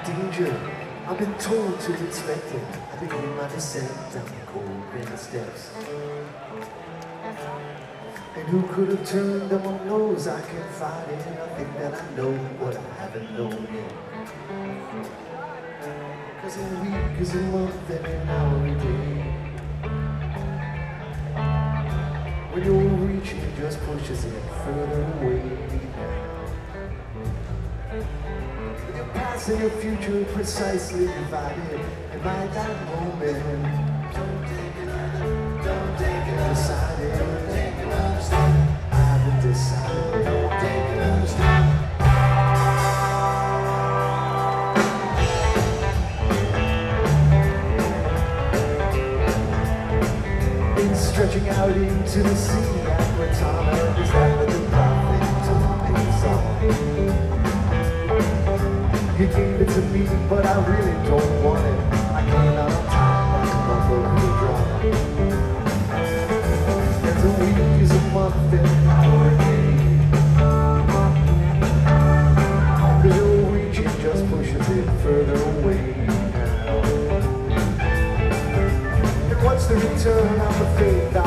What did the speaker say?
danger. I've been told to expect it. I begin my descent down the cold granite steps. And who could have turned them on knows I can fight it. I think that I know what I haven't known yet. Cause a week is a month and an hour a day. When you're reaching just pushes it further away now. With your past and your future precisely divided. And by that moment, don't take another step. I haven't decided. Don't take another step. Stretching out into the sea at Ratana, is that what the prophet told me so? He gave it to me, but I really don't want it. I came out on top like a bumper who dropped. And a week is a month and an hour a day. The hill reaching just pushes it further away now. What's the return of the faith